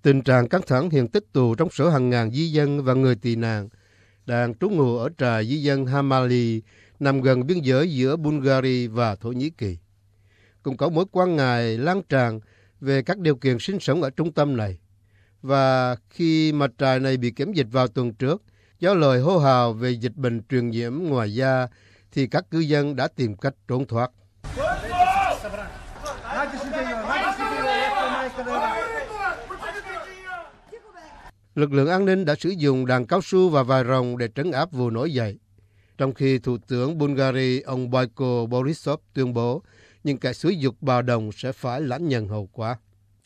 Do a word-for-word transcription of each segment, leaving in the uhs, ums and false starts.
Tình trạng căng thẳng hiện tích tụ trong số hàng ngàn di dân và người tị nạn đang trú ngụ ở trại di dân Hamali nằm gần biên giới giữa Bulgaria và Thổ Nhĩ Kỳ. Cũng có mối quan ngại lan tràn về các điều kiện sinh sống ở trung tâm này. Và khi mà trại này bị kiểm dịch vào tuần trước, do lời hô hào về dịch bệnh truyền nhiễm ngoài da, thì các cư dân đã tìm cách trốn thoát. Lực lượng an ninh đã sử dụng đạn cao su và vòi rồng để trấn áp vụ nổi dậy, trong khi Thủ tướng Bulgaria ông Boyko Borisov tuyên bố những kẻ xúi giục bạo động sẽ phải lãnh nhận hậu quả.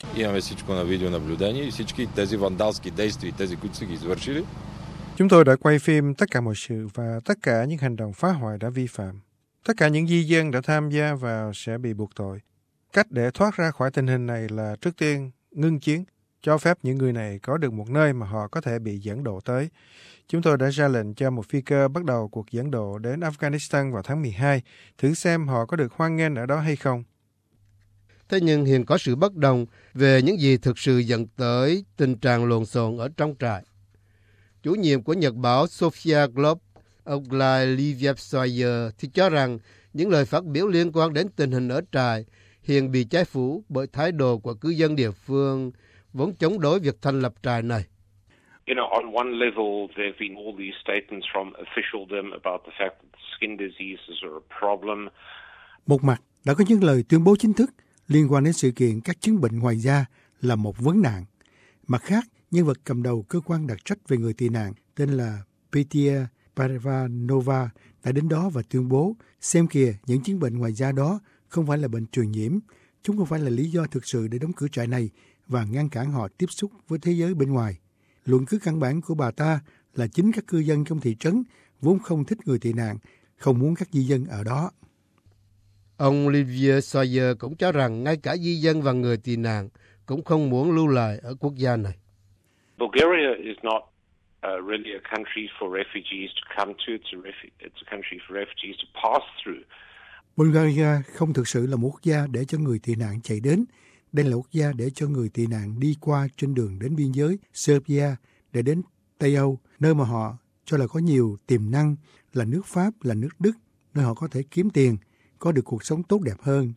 Chúng tôi đã quay phim tất cả mọi sự và tất cả những hành động phá hoại đã vi phạm. Tất cả những di dân đã tham gia vào sẽ bị buộc tội. Cách để thoát ra khỏi tình hình này là trước tiên ngưng chiến, cho phép những người này có được một nơi mà họ có thể bị dẫn độ tới. Chúng tôi đã ra lệnh cho một phi cơ bắt đầu cuộc dẫn độ đến Afghanistan vào tháng mười hai, thử xem họ có được hoan nghênh ở đó hay không. Thế nhưng hiện có sự bất đồng về những gì thực sự dẫn tới tình trạng lộn xộn ở trong trại. Chủ nhiệm của nhật báo Sofia Globe, Oglai Livia-Sawyer thì cho rằng những lời phát biểu liên quan đến tình hình ở trại hiện bị che phủ bởi thái độ của cư dân địa phương vốn chống đối việc thành lập trại này. You know, on one level, there have been all these statements from officialdom about the fact that skin diseases are a problem. Một mặt, đã có những lời tuyên bố chính thức liên quan đến sự kiện các chứng bệnh ngoài da là một vấn nạn. Mặt khác, nhân vật cầm đầu cơ quan đặc trách về người tị nạn tên là Petia Parvanova đã đến đó và tuyên bố xem kìa, những chứng bệnh ngoài da đó không phải là bệnh truyền nhiễm. Chúng không phải là lý do thực sự để đóng cửa trại này và ngăn cản họ tiếp xúc với thế giới bên ngoài. Luận cứ căn bản của bà ta là chính các cư dân trong thị trấn vốn không thích người tị nạn, không muốn các di dân ở đó. Ông Livia Sawyer cũng cho rằng ngay cả di dân và người tị nạn cũng không muốn lưu lại ở quốc gia này. Bulgaria is not uh, really a country for refugees to come to. It's a, refu- it's a country for refugees to pass through. Bulgaria không thực sự là một quốc gia để cho người tị nạn chạy đến. Đây là quốc gia để cho người tị nạn đi qua trên đường đến biên giới Serbia để đến Tây Âu, nơi mà họ cho là có nhiều tiềm năng, là nước Pháp, là nước Đức, nơi họ có thể kiếm tiền, có được cuộc sống tốt đẹp hơn.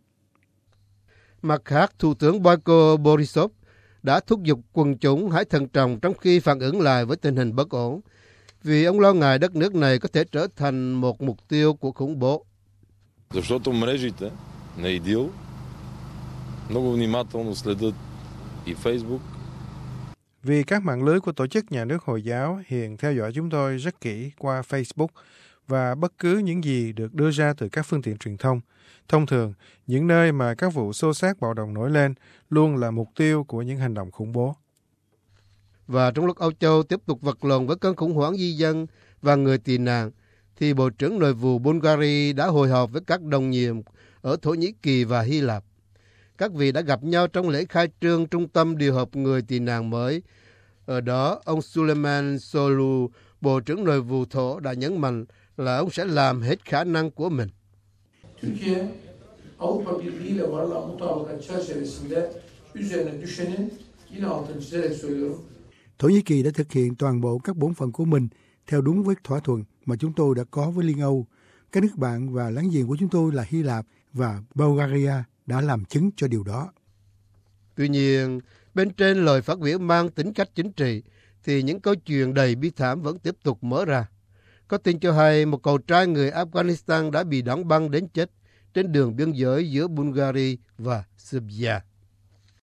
Mặt khác, Thủ tướng Boyko Borisov đã thúc giục quần chúng hãy thận trọng trong khi phản ứng lại với tình hình bất ổn, vì ông lo ngại đất nước này có thể trở thành một mục tiêu của khủng bố. Защото мрежите на ИДИЛ много внимателно следят и Facebook. Vì các mạng lưới của tổ chức nhà nước Hồi giáo hiện theo dõi chúng tôi rất kỹ qua Facebook và bất cứ những gì được đưa ra từ các phương tiện truyền thông. Thông thường, những nơi mà các vụ xô xát bạo động nổi lên luôn là mục tiêu của những hành động khủng bố. Và trong lúc Âu Châu tiếp tục vật lộn với cơn khủng hoảng di dân và người tị nạn, thì Bộ trưởng Nội vụ Bulgaria đã hội họp với các đồng nhiệm ở Thổ Nhĩ Kỳ và Hy Lạp. Các vị đã gặp nhau trong lễ khai trương trung tâm điều hợp người tị nạn mới. Ở đó, ông Suleiman Soylu, Bộ trưởng Nội vụ Thổ đã nhấn mạnh là ông sẽ làm hết khả năng của mình. Türkiye, Avrupa Birliği ile varılan mutabakat çerçevesinde üzerine düşenin yine altını çizerek söylüyorum. Thổ Nhĩ Kỳ đã thực hiện toàn bộ các bổn phận của mình theo đúng với thỏa thuận mà chúng tôi đã có với Liên Âu. Các nước bạn và láng giềng của chúng tôi là Hy Lạp và Bulgaria đã làm chứng cho điều đó. Tuy nhiên, bên trên lời phát biểu mang tính cách chính trị, thì những câu chuyện đầy bi thảm vẫn tiếp tục mở ra. Có tin cho hay một cậu trai người Afghanistan đã bị đóng băng đến chết trên đường biên giới giữa Bulgaria và Serbia.